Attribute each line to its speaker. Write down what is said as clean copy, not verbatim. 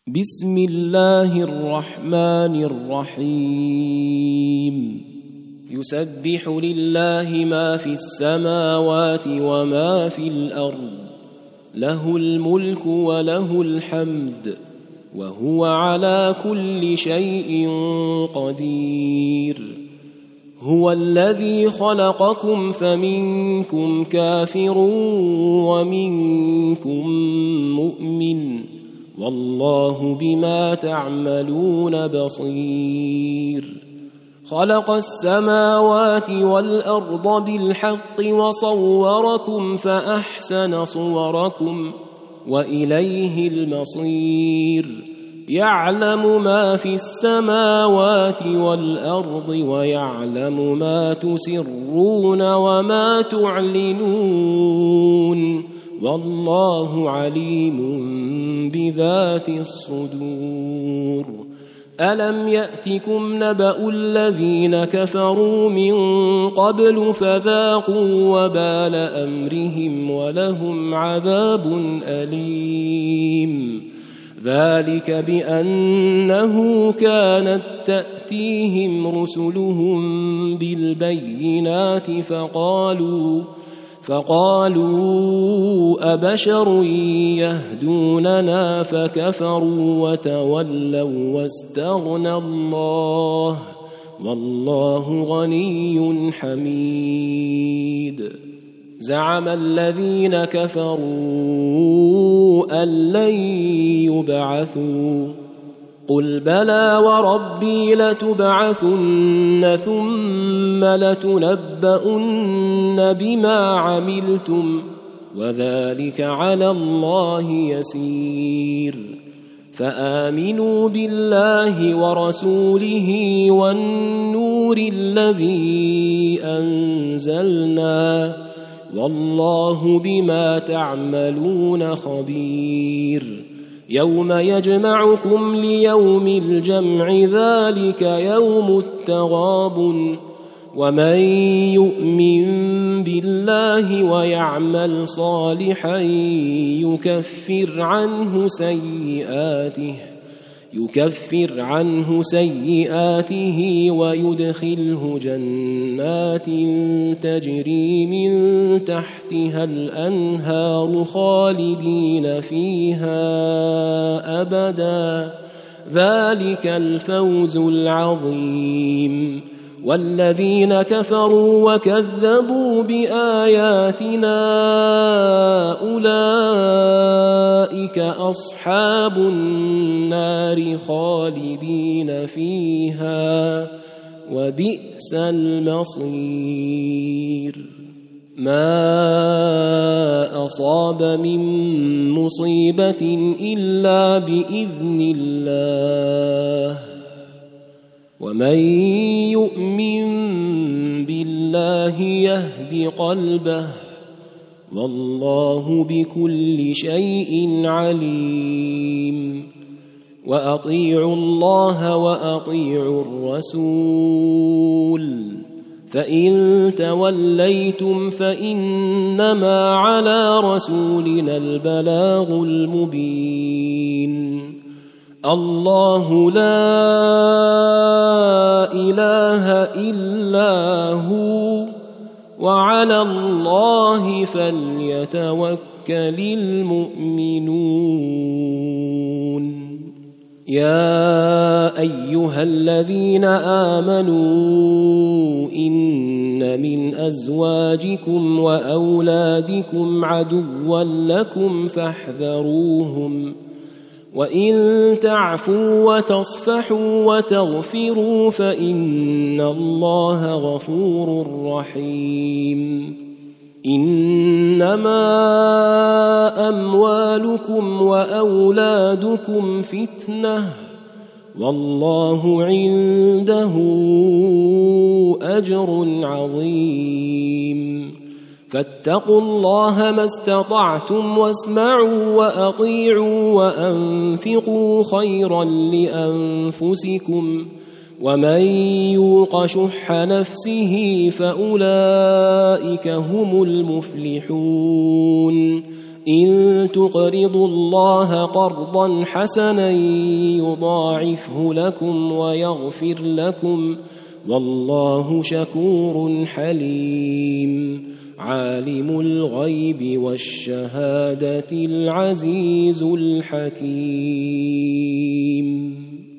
Speaker 1: بسم الله الرحمن الرحيم يسبح لله ما في السماوات وما في الأرض له الملك وله الحمد وهو على كل شيء قدير هو الذي خلقكم فمنكم كافر ومنكم مؤمن والله بما تعملون بصير خلق السماوات والأرض بالحق وصوركم فأحسن صوركم وإليه المصير يعلم ما في السماوات والأرض ويعلم ما تسرون وما تعلنون والله عليم بذات الصدور ألم يأتكم نبأ الذين كفروا من قبل فذاقوا وبال أمرهم ولهم عذاب أليم ذلك بأنه كانت تأتيهم رسلهم بالبينات فقالوا أبشر يهدوننا فكفروا وتولوا واستغنى الله والله غني حميد زعم الذين كفروا أن لن يبعثوا قل بلى وربي لتبعثن ثم لتنبؤن بما عملتم وذلك على الله يسير فآمنوا بالله ورسوله والنور الذي أنزلنا والله بما تعملون خبير يوم يجمعكم ليوم الجمع ذلك يوم التغابن ومن يؤمن بالله ويعمل صالحا يكفر عنه سيئاته ويدخله جنات تجري من تحتها الأنهار خالدين فيها أبدا ذلك الفوز العظيم والذين كفروا وكذبوا بآياتنا أولئك أصحاب النار خالدين فيها وبئس المصير ما أصاب من مصيبة إلا بإذن الله ومن يؤمن بالله يهد قلبه والله بكل شيء عليم وأطيعوا الله وأطيعوا الرسول فإن توليتم فإنما على رسولنا البلاغ المبين الله لا إله إلا هو وعلى الله فليتوكل المؤمنون يا أيها الذين آمنوا إن من أزواجكم وأولادكم عدوا لكم فاحذروهم وإن تعفوا وتصفحوا وتغفروا فإن الله غفور رحيم إنما أموالكم وأولادكم فتنة والله عنده أجر عظيم فاتقوا الله ما استطعتم واسمعوا وأطيعوا وأنفقوا خيرا لأنفسكم ومن يوق شح نفسه فأولئك هم المفلحون إن تقرضوا الله قرضا حسنا يضاعفه لكم ويغفر لكم والله شكور حليم عالم الغيب والشهادة العزيز الحكيم.